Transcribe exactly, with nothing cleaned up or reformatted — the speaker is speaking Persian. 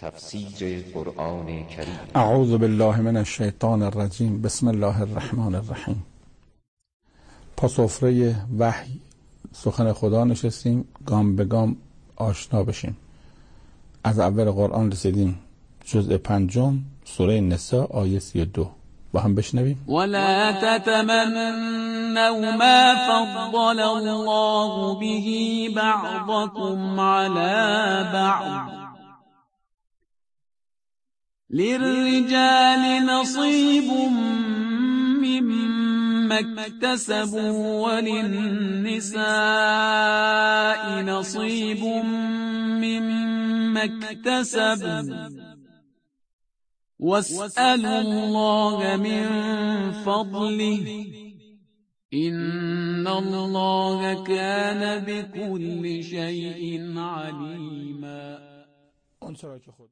تفسیر قرآن کریم. اعوذ بالله من الشیطان الرجیم. بسم الله الرحمن الرحیم. پا سفره وحی سخن خدا نشستیم، گام به گام آشنا بشیم. از اول قرآن رسیدیم جزء پنجم سوره نساء آیه سی و دو. با هم بشنویم. ولا تتمنوا ما فضل الله به بعضكم على بعض للرجال نصيب مما اكتسبوا وللنساء نصيب مما اكتسبن واسألوا الله من فضله إن الله كان بكل شيء عليما.